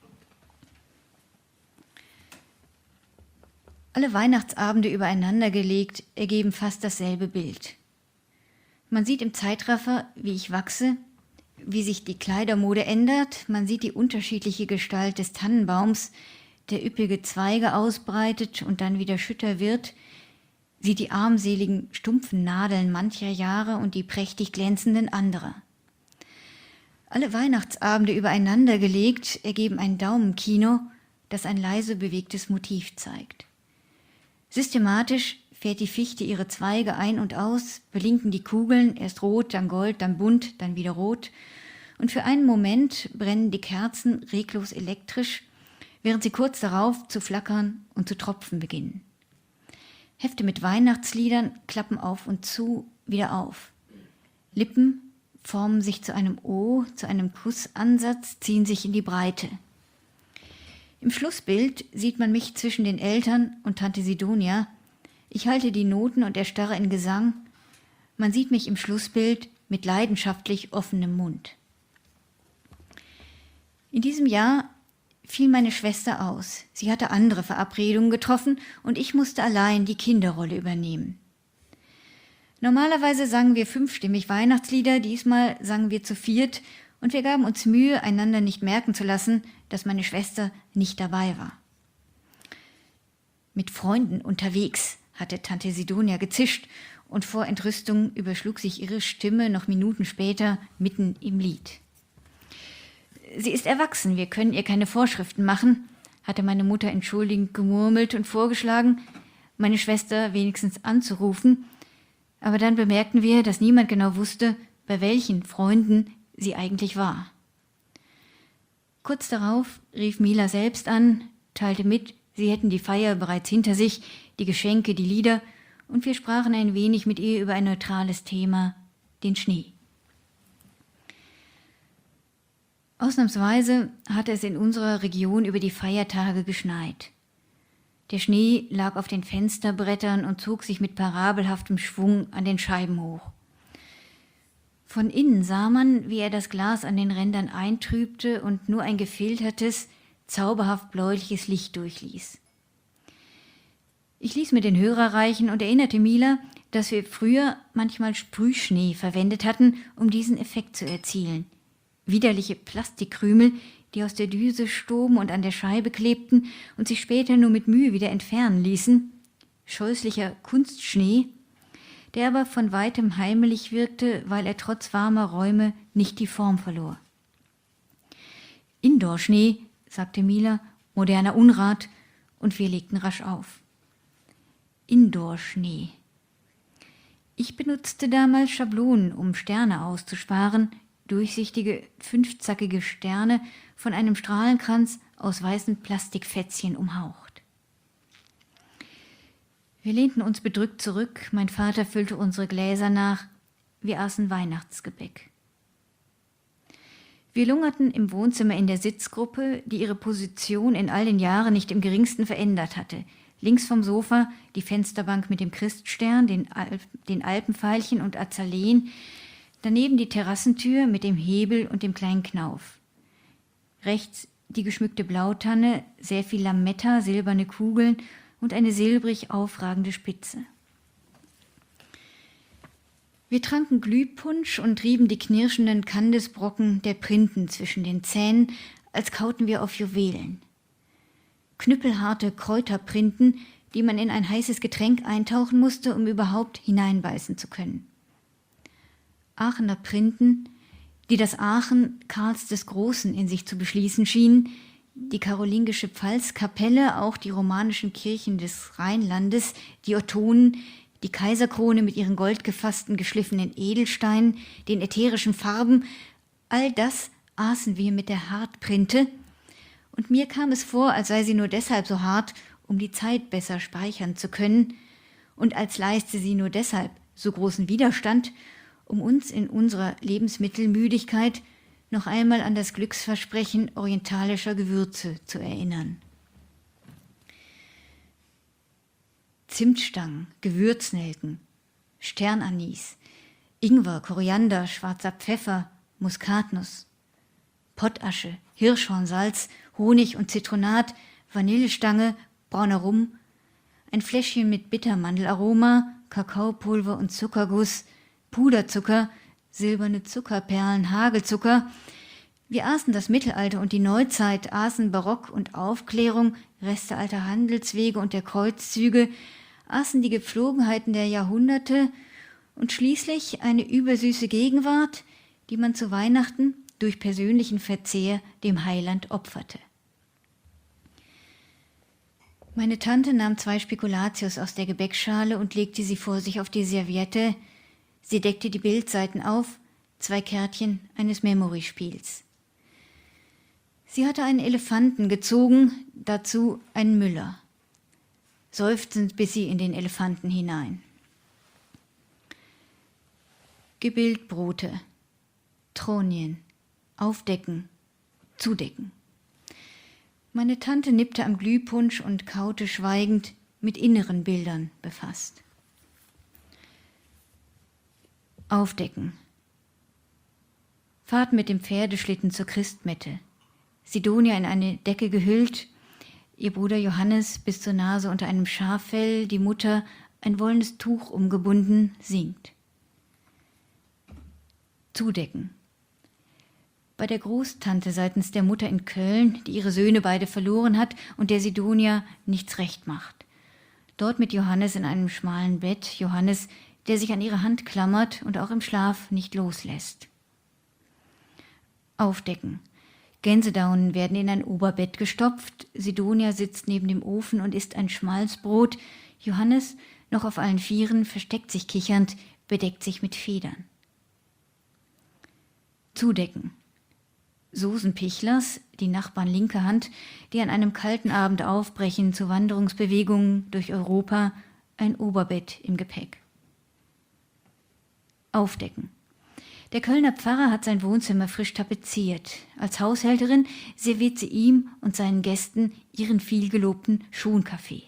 Alle Weihnachtsabende übereinander gelegt ergeben fast dasselbe Bild. Man sieht im Zeitraffer, wie ich wachse, wie sich die Kleidermode ändert, man sieht die unterschiedliche Gestalt des Tannenbaums, der üppige Zweige ausbreitet und dann wieder schütter wird, sieht die armseligen, stumpfen Nadeln mancher Jahre und die prächtig glänzenden anderer. Alle Weihnachtsabende übereinander gelegt ergeben ein Daumenkino, das ein leise bewegtes Motiv zeigt. Systematisch fährt die Fichte ihre Zweige ein und aus, blinken die Kugeln, erst rot, dann gold, dann bunt, dann wieder rot, und für einen Moment brennen die Kerzen reglos elektrisch, während sie kurz darauf zu flackern und zu tropfen beginnen. Hefte mit Weihnachtsliedern klappen auf und zu, wieder auf. Lippen formen sich zu einem O, zu einem Kussansatz, ziehen sich in die Breite. Im Schlussbild sieht man mich zwischen den Eltern und Tante Sidonia. Ich halte die Noten und erstarre in Gesang. Man sieht mich im Schlussbild mit leidenschaftlich offenem Mund. In diesem Jahr fiel meine Schwester aus. Sie hatte andere Verabredungen getroffen und ich musste allein die Kinderrolle übernehmen. Normalerweise sangen wir 5-stimmig Weihnachtslieder, diesmal sangen wir zu 4 und wir gaben uns Mühe, einander nicht merken zu lassen, dass meine Schwester nicht dabei war. Mit Freunden unterwegs, hatte Tante Sidonia gezischt und vor Entrüstung überschlug sich ihre Stimme noch Minuten später mitten im Lied. Sie ist erwachsen, wir können ihr keine Vorschriften machen, hatte meine Mutter entschuldigend gemurmelt und vorgeschlagen, meine Schwester wenigstens anzurufen, aber dann bemerkten wir, dass niemand genau wusste, bei welchen Freunden sie eigentlich war. Kurz darauf rief Mila selbst an, teilte mit, sie hätten die Feier bereits hinter sich, die Geschenke, die Lieder, und wir sprachen ein wenig mit ihr über ein neutrales Thema, den Schnee. Ausnahmsweise hatte es in unserer Region über die Feiertage geschneit. Der Schnee lag auf den Fensterbrettern und zog sich mit parabelhaftem Schwung an den Scheiben hoch. Von innen sah man, wie er das Glas an den Rändern eintrübte und nur ein gefiltertes, zauberhaft bläuliches Licht durchließ. Ich ließ mir den Hörer reichen und erinnerte Mila, dass wir früher manchmal Sprühschnee verwendet hatten, um diesen Effekt zu erzielen. Widerliche Plastikkrümel, die aus der Düse stoben und an der Scheibe klebten und sich später nur mit Mühe wieder entfernen ließen. Scheußlicher Kunstschnee, der aber von weitem heimelig wirkte, weil er trotz warmer Räume nicht die Form verlor. Indoor-Schnee, sagte Mila, moderner Unrat, und wir legten rasch auf. Indoor-Schnee. Ich benutzte damals Schablonen, um Sterne auszusparen, durchsichtige, fünfzackige Sterne von einem Strahlenkranz aus weißen Plastikfätzchen umhaucht. Wir lehnten uns bedrückt zurück, mein Vater füllte unsere Gläser nach, wir aßen Weihnachtsgebäck. Wir lungerten im Wohnzimmer in der Sitzgruppe, die ihre Position in all den Jahren nicht im geringsten verändert hatte. Links vom Sofa die Fensterbank mit dem Christstern, den Alpenveilchen und Azaleen, daneben die Terrassentür mit dem Hebel und dem kleinen Knauf. Rechts die geschmückte Blautanne, sehr viel Lametta, silberne Kugeln und eine silbrig aufragende Spitze. Wir tranken Glühpunsch und rieben die knirschenden Kandisbrocken der Printen zwischen den Zähnen, als kauten wir auf Juwelen. Knüppelharte Kräuterprinten, die man in ein heißes Getränk eintauchen musste, um überhaupt hineinbeißen zu können. Aachener Printen, die das Aachen Karls des Großen in sich zu beschließen schienen, die karolingische Pfalzkapelle, auch die romanischen Kirchen des Rheinlandes, die Ottonen, die Kaiserkrone mit ihren goldgefassten, geschliffenen Edelsteinen, den ätherischen Farben, all das aßen wir mit der Hartprinte, und mir kam es vor, als sei sie nur deshalb so hart, um die Zeit besser speichern zu können, und als leiste sie nur deshalb so großen Widerstand, um uns in unserer Lebensmittelmüdigkeit noch einmal an das Glücksversprechen orientalischer Gewürze zu erinnern. Zimtstangen, Gewürznelken, Sternanis, Ingwer, Koriander, schwarzer Pfeffer, Muskatnuss, Pottasche, Hirschhornsalz, Honig und Zitronat, Vanillestange, brauner Rum, ein Fläschchen mit Bittermandelaroma, Kakaopulver und Zuckerguss, Puderzucker, silberne Zuckerperlen, Hagelzucker. Wir aßen das Mittelalter und die Neuzeit, aßen Barock und Aufklärung, Reste alter Handelswege und der Kreuzzüge, aßen die Gepflogenheiten der Jahrhunderte und schließlich eine übersüße Gegenwart, die man zu Weihnachten durch persönlichen Verzehr dem Heiland opferte. Meine Tante nahm 2 Spekulatius aus der Gebäckschale und legte sie vor sich auf die Serviette. Sie deckte die Bildseiten auf, 2 Kärtchen eines Memory-Spiels. Sie hatte einen Elefanten gezogen, dazu einen Müller. Seufzend biss sie in den Elefanten hinein. Gebildbrote, Tronien, aufdecken, zudecken. Meine Tante nippte am Glühpunsch und kaute schweigend, mit inneren Bildern befasst. Aufdecken. Fahrt mit dem Pferdeschlitten zur Christmette. Sidonia in eine Decke gehüllt, ihr Bruder Johannes bis zur Nase unter einem Schaffell, die Mutter ein wollenes Tuch umgebunden, singt. Zudecken. Bei der Großtante seitens der Mutter in Köln, die ihre Söhne beide verloren hat und der Sidonia nichts recht macht. Dort mit Johannes in einem schmalen Bett, Johannes, der sich an ihre Hand klammert und auch im Schlaf nicht loslässt. Aufdecken. Gänsedaunen werden in ein Oberbett gestopft, Sidonia sitzt neben dem Ofen und isst ein Schmalzbrot, Johannes, noch auf allen Vieren, versteckt sich kichernd, bedeckt sich mit Federn. Zudecken. Sosenpichlers, die Nachbarn linke Hand, die an einem kalten Abend aufbrechen zu Wanderungsbewegungen durch Europa, ein Oberbett im Gepäck. Aufdecken. Der Kölner Pfarrer hat sein Wohnzimmer frisch tapeziert. Als Haushälterin serviert sie ihm und seinen Gästen ihren vielgelobten Schonkaffee.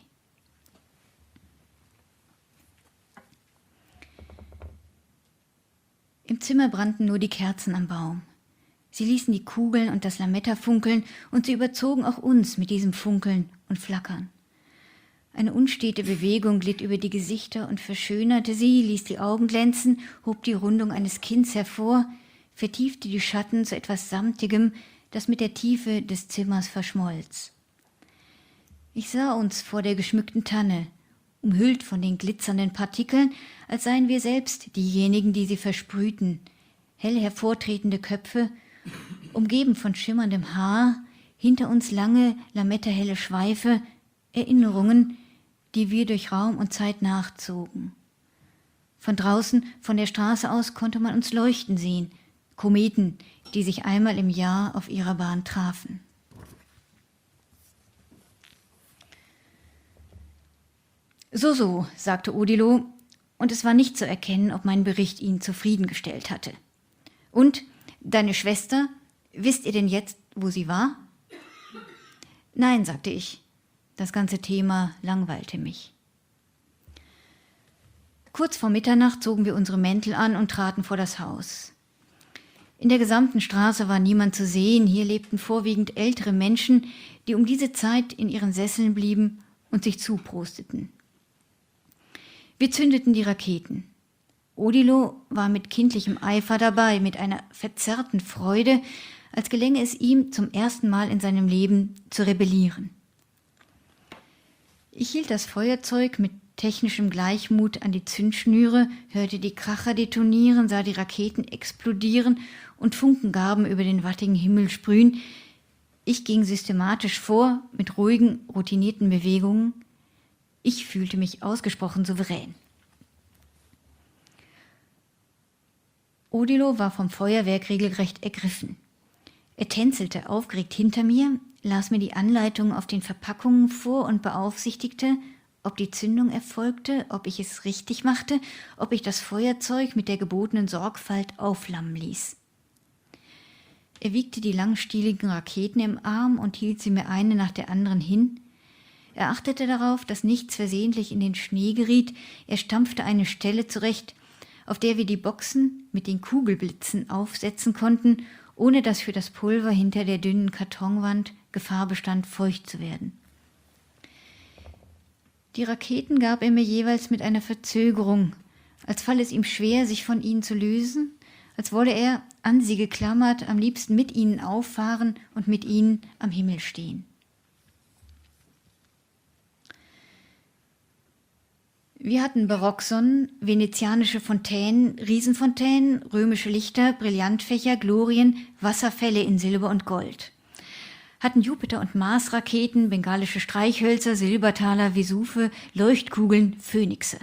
Im Zimmer brannten nur die Kerzen am Baum. Sie ließen die Kugeln und das Lametta funkeln und sie überzogen auch uns mit diesem Funkeln und Flackern. Eine unstete Bewegung glitt über die Gesichter und verschönerte sie, ließ die Augen glänzen, hob die Rundung eines Kinns hervor, vertiefte die Schatten zu etwas Samtigem, das mit der Tiefe des Zimmers verschmolz. Ich sah uns vor der geschmückten Tanne, umhüllt von den glitzernden Partikeln, als seien wir selbst diejenigen, die sie versprühten, hell hervortretende Köpfe, umgeben von schimmerndem Haar, hinter uns lange, lamettahelle Schweife, Erinnerungen, die wir durch Raum und Zeit nachzogen. Von draußen, von der Straße aus, konnte man uns leuchten sehen, Kometen, die sich einmal im Jahr auf ihrer Bahn trafen. So, sagte Odilo, und es war nicht zu erkennen, ob mein Bericht ihn zufriedengestellt hatte. Und, deine Schwester, wisst ihr denn jetzt, wo sie war? Nein, sagte ich. Das ganze Thema langweilte mich. Kurz vor Mitternacht zogen wir unsere Mäntel an und traten vor das Haus. In der gesamten Straße war niemand zu sehen, hier lebten vorwiegend ältere Menschen, die um diese Zeit in ihren Sesseln blieben und sich zuprosteten. Wir zündeten die Raketen. Odilo war mit kindlichem Eifer dabei, mit einer verzerrten Freude, als gelänge es ihm zum ersten Mal in seinem Leben zu rebellieren. Ich hielt das Feuerzeug mit technischem Gleichmut an die Zündschnüre, hörte die Kracher detonieren, sah die Raketen explodieren und Funkengarben über den wattigen Himmel sprühen. Ich ging systematisch vor, mit ruhigen, routinierten Bewegungen. Ich fühlte mich ausgesprochen souverän. Odilo war vom Feuerwerk regelrecht ergriffen. Er tänzelte aufgeregt hinter mir, las mir die Anleitung auf den Verpackungen vor und beaufsichtigte, ob die Zündung erfolgte, ob ich es richtig machte, ob ich das Feuerzeug mit der gebotenen Sorgfalt aufflammen ließ. Er wiegte die langstieligen Raketen im Arm und hielt sie mir eine nach der anderen hin. Er achtete darauf, dass nichts versehentlich in den Schnee geriet. Er stampfte eine Stelle zurecht, auf der wir die Boxen mit den Kugelblitzen aufsetzen konnten, ohne dass für das Pulver hinter der dünnen Kartonwand Gefahr bestand, feucht zu werden. Die Raketen gab er mir jeweils mit einer Verzögerung, als falle es ihm schwer, sich von ihnen zu lösen, als wolle er, an sie geklammert, am liebsten mit ihnen auffahren und mit ihnen am Himmel stehen. Wir hatten Barocksonnen, venezianische Fontänen, Riesenfontänen, römische Lichter, Brillantfächer, Glorien, Wasserfälle in Silber und Gold. Hatten Jupiter- und Mars-Raketen, bengalische Streichhölzer, Silbertaler, Vesuve, Leuchtkugeln, Phönixe.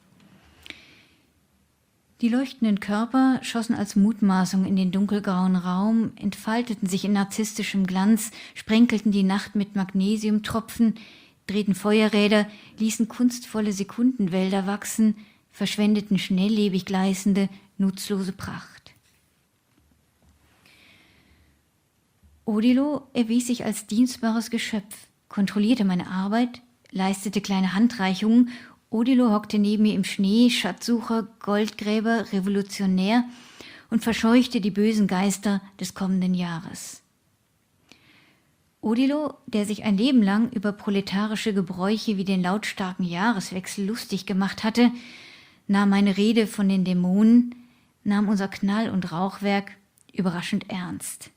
Die leuchtenden Körper schossen als Mutmaßung in den dunkelgrauen Raum, entfalteten sich in narzisstischem Glanz, sprenkelten die Nacht mit Magnesiumtropfen, drehten Feuerräder, ließen kunstvolle Sekundenwälder wachsen, verschwendeten schnelllebig gleißende, nutzlose Pracht. Odilo erwies sich als dienstbares Geschöpf, kontrollierte meine Arbeit, leistete kleine Handreichungen. Odilo hockte neben mir im Schnee, Schatzsucher, Goldgräber, Revolutionär und verscheuchte die bösen Geister des kommenden Jahres. Odilo, der sich ein Leben lang über proletarische Gebräuche wie den lautstarken Jahreswechsel lustig gemacht hatte, nahm meine Rede von den Dämonen, nahm unser Knall- und Rauchwerk überraschend ernst.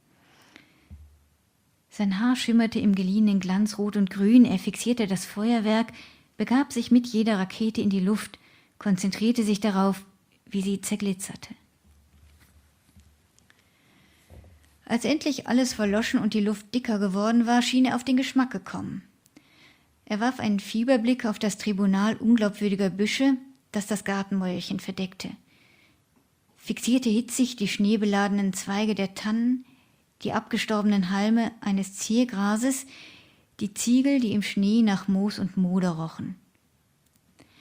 Sein Haar schimmerte im geliehenen Glanz rot und grün, er fixierte das Feuerwerk, begab sich mit jeder Rakete in die Luft, konzentrierte sich darauf, wie sie zerglitzerte. Als endlich alles verloschen und die Luft dicker geworden war, schien er auf den Geschmack gekommen. Er warf einen Fieberblick auf das Tribunal unglaubwürdiger Büsche, das das Gartenmäuerchen verdeckte, fixierte hitzig die schneebeladenen Zweige der Tannen, die abgestorbenen Halme eines Ziergrases, die Ziegel, die im Schnee nach Moos und Moder rochen.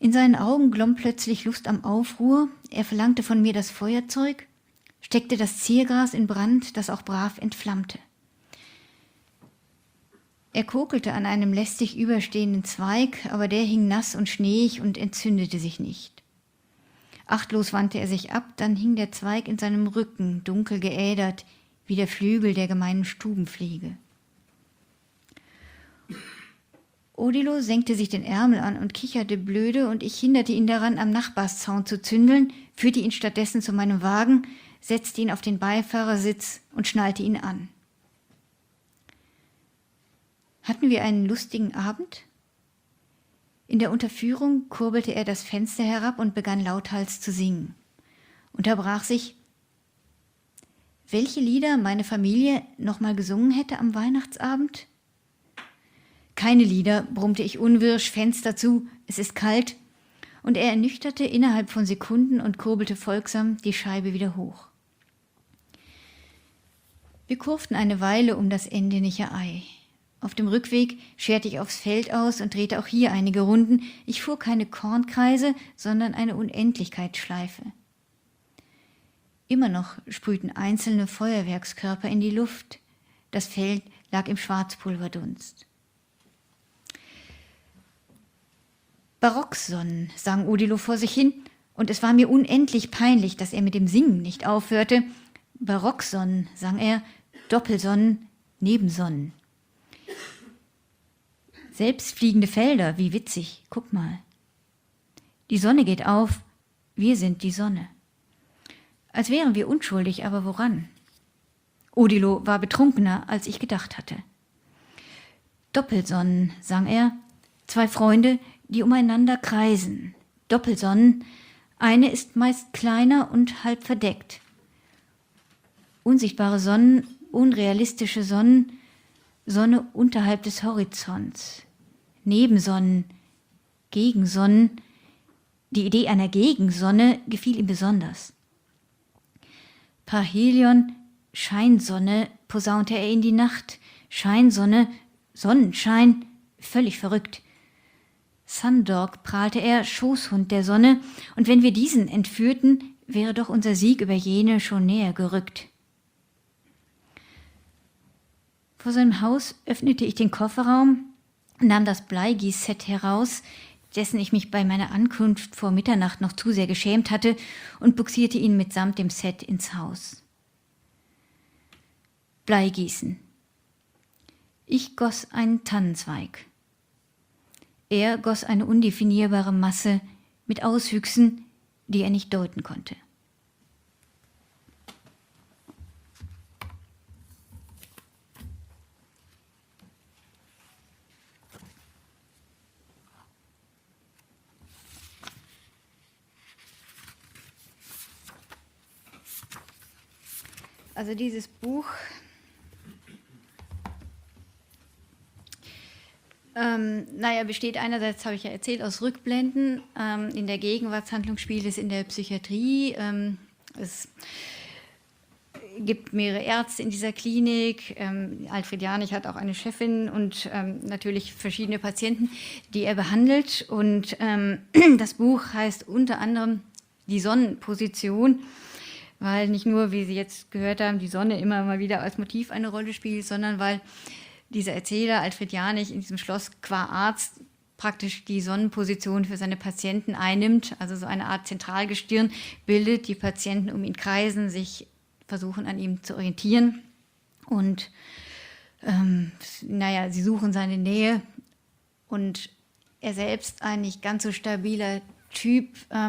In seinen Augen glomm plötzlich Lust am Aufruhr. Er verlangte von mir das Feuerzeug, steckte das Ziergras in Brand, das auch brav entflammte. Er kokelte an einem lästig überstehenden Zweig, aber der hing nass und schneeig und entzündete sich nicht. Achtlos wandte er sich ab, dann hing der Zweig in seinem Rücken, dunkel geädert, wie der Flügel der gemeinen Stubenfliege. Odilo senkte sich den Ärmel an und kicherte blöde, und ich hinderte ihn daran, am Nachbarszaun zu zündeln, führte ihn stattdessen zu meinem Wagen, setzte ihn auf den Beifahrersitz und schnallte ihn an. Hatten wir einen lustigen Abend? In der Unterführung kurbelte er das Fenster herab und begann lauthals zu singen. Unterbrach sich: Welche Lieder meine Familie noch mal gesungen hätte am Weihnachtsabend? Keine Lieder, brummte ich unwirsch, Fenster zu, es ist kalt, und er ernüchterte innerhalb von Sekunden und kurbelte folgsam die Scheibe wieder hoch. Wir kurften eine Weile um das Endenicher Ei. Auf dem Rückweg scherte ich aufs Feld aus und drehte auch hier einige Runden. Ich fuhr keine Kornkreise, sondern eine Unendlichkeitsschleife. Immer noch sprühten einzelne Feuerwerkskörper in die Luft. Das Feld lag im Schwarzpulverdunst. Barocksonnen, sang Odilo vor sich hin, und es war mir unendlich peinlich, dass er mit dem Singen nicht aufhörte. Barocksonnen, sang er, Doppelsonnen, Nebensonnen. Selbstfliegende Felder, wie witzig, guck mal. Die Sonne geht auf, wir sind die Sonne. Als wären wir unschuldig, aber woran? Odilo war betrunkener, als ich gedacht hatte. Doppelsonnen, sang er, zwei Freunde, die umeinander kreisen. Doppelsonnen, eine ist meist kleiner und halb verdeckt. Unsichtbare Sonnen, unrealistische Sonnen, Sonne unterhalb des Horizonts. Nebensonnen, Gegensonnen. Die Idee einer Gegensonne gefiel ihm besonders. Parhelion, Scheinsonne, posaunte er in die Nacht. Scheinsonne, Sonnenschein, völlig verrückt. Sundog, prahlte er, Schoßhund der Sonne, und wenn wir diesen entführten, wäre doch unser Sieg über jene schon näher gerückt. Vor seinem Haus öffnete ich den Kofferraum, nahm das Bleigießset heraus, dessen ich mich bei meiner Ankunft vor Mitternacht noch zu sehr geschämt hatte, und buxierte ihn mitsamt dem Set ins Haus. Bleigießen. Ich goss einen Tannenzweig. Er goss eine undefinierbare Masse mit Auswüchsen, die er nicht deuten konnte. Also dieses Buch besteht einerseits, habe ich ja erzählt, aus Rückblenden. In der Gegenwartshandlung spielt es in der Psychiatrie. Es gibt mehrere Ärzte in dieser Klinik. Alfred Janich hat auch eine Chefin und natürlich verschiedene Patienten, die er behandelt. Und das Buch heißt unter anderem Die Sonnenposition, weil nicht nur, wie Sie jetzt gehört haben, die Sonne immer mal wieder als Motiv eine Rolle spielt, sondern weil dieser Erzähler Alfred Janich in diesem Schloss qua Arzt praktisch die Sonnenposition für seine Patienten einnimmt, also so eine Art Zentralgestirn bildet, die Patienten um ihn kreisen, sich versuchen an ihm zu orientieren und sie suchen seine Nähe, und er selbst, ein nicht ganz so stabiler Typ,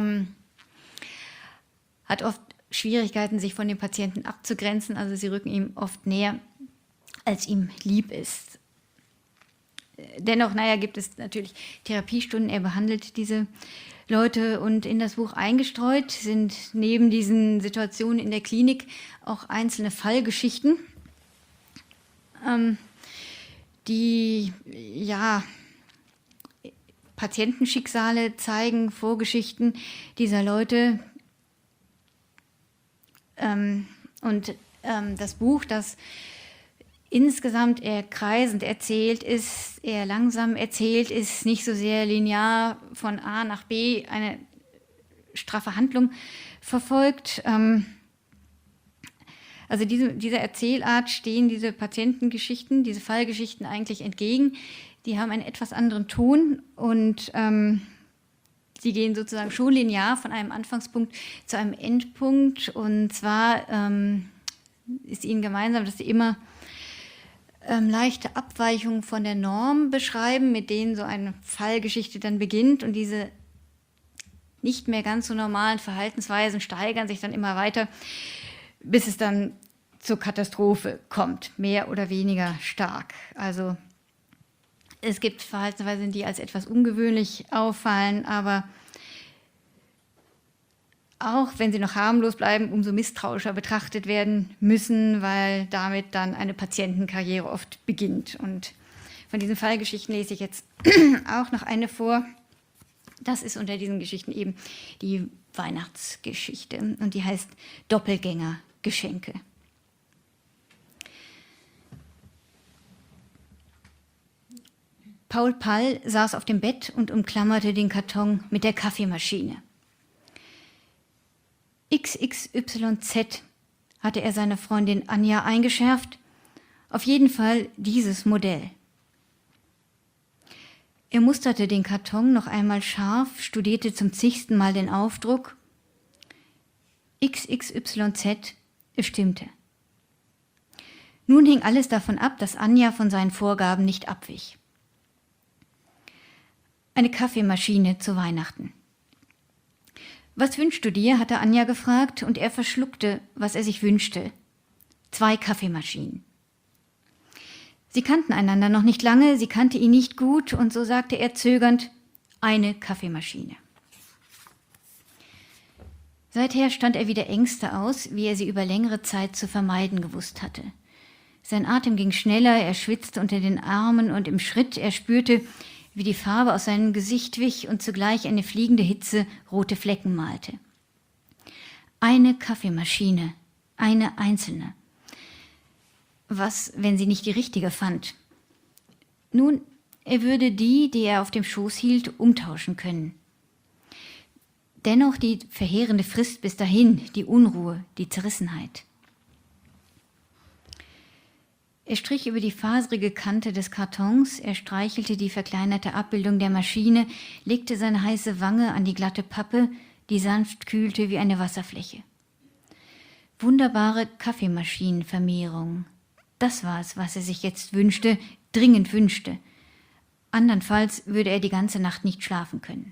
hat oft Schwierigkeiten, sich von den Patienten abzugrenzen, also sie rücken ihm oft näher, als ihm lieb ist. Dennoch, gibt es natürlich Therapiestunden, er behandelt diese Leute, und in das Buch eingestreut sind neben diesen Situationen in der Klinik auch einzelne Fallgeschichten, die Patientenschicksale zeigen, Vorgeschichten dieser Leute. Das Buch, das insgesamt eher kreisend erzählt ist, eher langsam erzählt ist, nicht so sehr linear von A nach B eine straffe Handlung verfolgt. Also dieser Erzählart stehen diese Patientengeschichten, diese Fallgeschichten eigentlich entgegen. Die haben einen etwas anderen Ton und die gehen sozusagen schon linear von einem Anfangspunkt zu einem Endpunkt. Und zwar ist ihnen gemeinsam, dass sie immer leichte Abweichungen von der Norm beschreiben, mit denen so eine Fallgeschichte dann beginnt. Und diese nicht mehr ganz so normalen Verhaltensweisen steigern sich dann immer weiter, bis es dann zur Katastrophe kommt, mehr oder weniger stark. Also es gibt Verhaltensweisen, die als etwas ungewöhnlich auffallen, aber auch wenn sie noch harmlos bleiben, umso misstrauischer betrachtet werden müssen, weil damit dann eine Patientenkarriere oft beginnt. Und von diesen Fallgeschichten lese ich jetzt auch noch eine vor. Das ist unter diesen Geschichten eben die Weihnachtsgeschichte und die heißt Doppelgängergeschenke. Paul Pall saß auf dem Bett und umklammerte den Karton mit der Kaffeemaschine. XXYZ hatte er seiner Freundin Anja eingeschärft, auf jeden Fall dieses Modell. Er musterte den Karton noch einmal scharf, studierte zum zigsten Mal den Aufdruck. XXYZ, es stimmte. Nun hing alles davon ab, dass Anja von seinen Vorgaben nicht abwich. Eine Kaffeemaschine zu Weihnachten. Was wünschst du dir, hatte Anja gefragt, und er verschluckte, was er sich wünschte. 2 Kaffeemaschinen. Sie kannten einander noch nicht lange, sie kannte ihn nicht gut, und so sagte er zögernd, eine Kaffeemaschine. Seither stand er wieder Ängste aus, wie er sie über längere Zeit zu vermeiden gewusst hatte. Sein Atem ging schneller, er schwitzte unter den Armen und im Schritt, er spürte, wie die Farbe aus seinem Gesicht wich und zugleich eine fliegende Hitze rote Flecken malte. Eine Kaffeemaschine, eine einzelne. Was, wenn sie nicht die richtige fand? Nun, er würde die er auf dem Schoß hielt, umtauschen können. Dennoch die verheerende Frist bis dahin, die Unruhe, die Zerrissenheit. Er strich über die faserige Kante des Kartons, er streichelte die verkleinerte Abbildung der Maschine, legte seine heiße Wange an die glatte Pappe, die sanft kühlte wie eine Wasserfläche. Wunderbare Kaffeemaschinenvermehrung. Das war es, was er sich jetzt wünschte, dringend wünschte. Andernfalls würde er die ganze Nacht nicht schlafen können.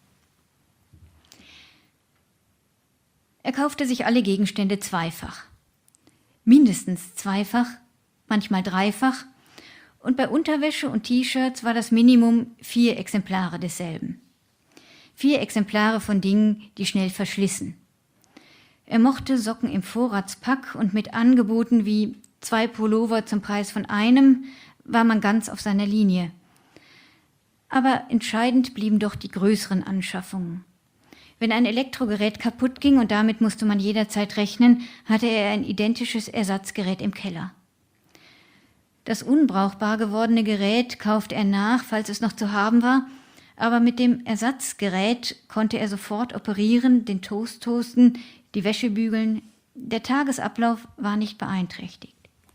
Er kaufte sich alle Gegenstände zweifach. Mindestens zweifach, manchmal dreifach, und bei Unterwäsche und T-Shirts war das Minimum 4 Exemplare desselben. 4 Exemplare von Dingen, die schnell verschlissen. Er mochte Socken im Vorratspack und mit Angeboten wie 2 Pullover zum Preis von einem war man ganz auf seiner Linie. Aber entscheidend blieben doch die größeren Anschaffungen. Wenn ein Elektrogerät kaputt ging, und damit musste man jederzeit rechnen, hatte er ein identisches Ersatzgerät im Keller. Das unbrauchbar gewordene Gerät kaufte er nach, falls es noch zu haben war, aber mit dem Ersatzgerät konnte er sofort operieren, den Toast toasten, die Wäsche bügeln. Der Tagesablauf war nicht beeinträchtigt.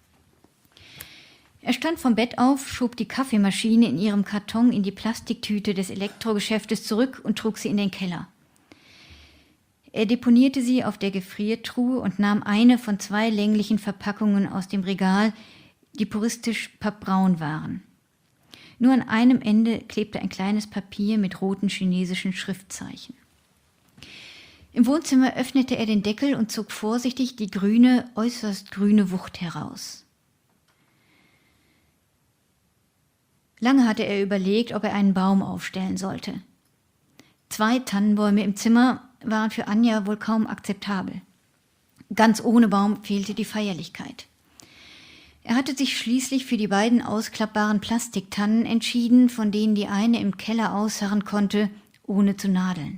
Er stand vom Bett auf, schob die Kaffeemaschine in ihrem Karton in die Plastiktüte des Elektrogeschäftes zurück und trug sie in den Keller. Er deponierte sie auf der Gefriertruhe und nahm eine von 2 länglichen Verpackungen aus dem Regal, die puristisch pappbraun waren. Nur an einem Ende klebte ein kleines Papier mit roten chinesischen Schriftzeichen. Im Wohnzimmer öffnete er den Deckel und zog vorsichtig die grüne, äußerst grüne Wucht heraus. Lange hatte er überlegt, ob er einen Baum aufstellen sollte. 2 Tannenbäume im Zimmer waren für Anja wohl kaum akzeptabel. Ganz ohne Baum fehlte die Feierlichkeit. Er hatte sich schließlich für die beiden ausklappbaren Plastiktannen entschieden, von denen die eine im Keller ausharren konnte, ohne zu nadeln.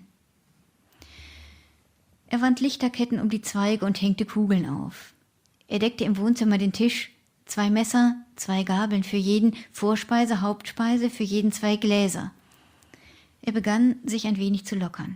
Er wand Lichterketten um die Zweige und hängte Kugeln auf. Er deckte im Wohnzimmer den Tisch, 2 Messer, 2 Gabeln für jeden, Vorspeise, Hauptspeise, für jeden 2 Gläser. Er begann, sich ein wenig zu lockern.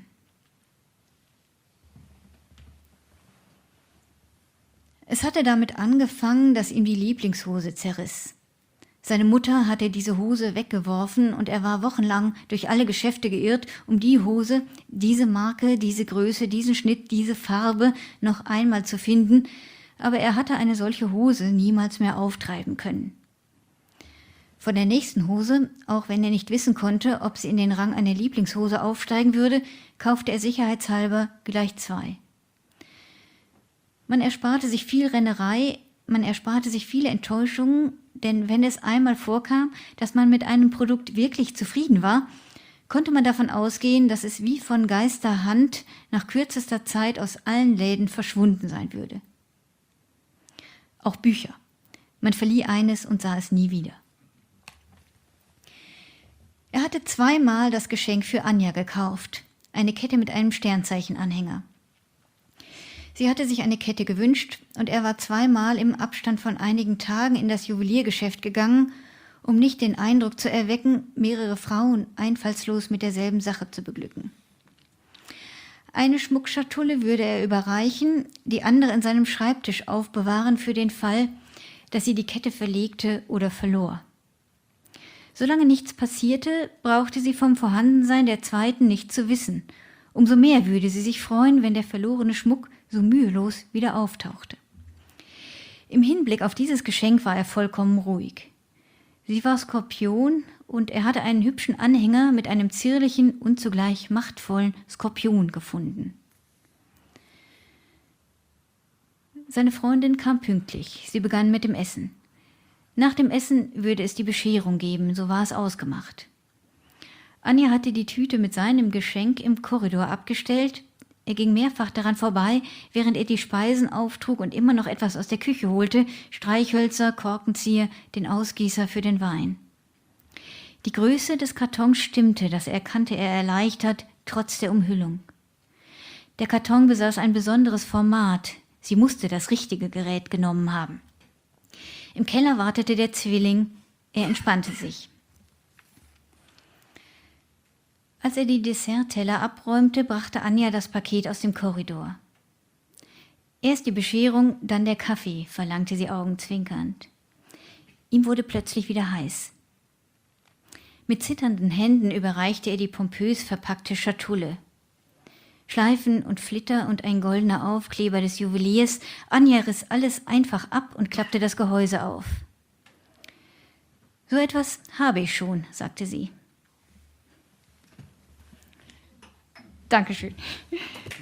Es hatte damit angefangen, dass ihm die Lieblingshose zerriss. Seine Mutter hatte diese Hose weggeworfen und er war wochenlang durch alle Geschäfte geirrt, um die Hose, diese Marke, diese Größe, diesen Schnitt, diese Farbe noch einmal zu finden, aber er hatte eine solche Hose niemals mehr auftreiben können. Von der nächsten Hose, auch wenn er nicht wissen konnte, ob sie in den Rang einer Lieblingshose aufsteigen würde, kaufte er sicherheitshalber gleich 2. Man ersparte sich viel Rennerei, man ersparte sich viele Enttäuschungen, denn wenn es einmal vorkam, dass man mit einem Produkt wirklich zufrieden war, konnte man davon ausgehen, dass es wie von Geisterhand nach kürzester Zeit aus allen Läden verschwunden sein würde. Auch Bücher. Man verlieh eines und sah es nie wieder. Er hatte 2-mal das Geschenk für Anja gekauft, eine Kette mit einem Sternzeichenanhänger. Sie hatte sich eine Kette gewünscht und er war 2-mal im Abstand von einigen Tagen in das Juweliergeschäft gegangen, um nicht den Eindruck zu erwecken, mehrere Frauen einfallslos mit derselben Sache zu beglücken. Eine Schmuckschatulle würde er überreichen, die andere in seinem Schreibtisch aufbewahren für den Fall, dass sie die Kette verlegte oder verlor. Solange nichts passierte, brauchte sie vom Vorhandensein der zweiten nicht zu wissen. Umso mehr würde sie sich freuen, wenn der verlorene Schmuck so mühelos wieder auftauchte. Im Hinblick auf dieses Geschenk war er vollkommen ruhig. Sie war Skorpion und er hatte einen hübschen Anhänger mit einem zierlichen und zugleich machtvollen Skorpion gefunden. Seine Freundin kam pünktlich. Sie begann mit dem Essen. Nach dem Essen würde es die Bescherung geben, so war es ausgemacht. Anja hatte die Tüte mit seinem Geschenk im Korridor abgestellt. Er ging mehrfach daran vorbei, während er die Speisen auftrug und immer noch etwas aus der Küche holte, Streichhölzer, Korkenzieher, den Ausgießer für den Wein. Die Größe des Kartons stimmte, das erkannte er erleichtert, trotz der Umhüllung. Der Karton besaß ein besonderes Format. Sie musste das richtige Gerät genommen haben. Im Keller wartete der Zwilling. Er entspannte sich. Als er die Dessertteller abräumte, brachte Anja das Paket aus dem Korridor. Erst die Bescherung, dann der Kaffee, verlangte sie augenzwinkernd. Ihm wurde plötzlich wieder heiß. Mit zitternden Händen überreichte er die pompös verpackte Schatulle. Schleifen und Flitter und ein goldener Aufkleber des Juweliers. Anja riss alles einfach ab und klappte das Gehäuse auf. »So etwas habe ich schon«, sagte sie. Dankeschön.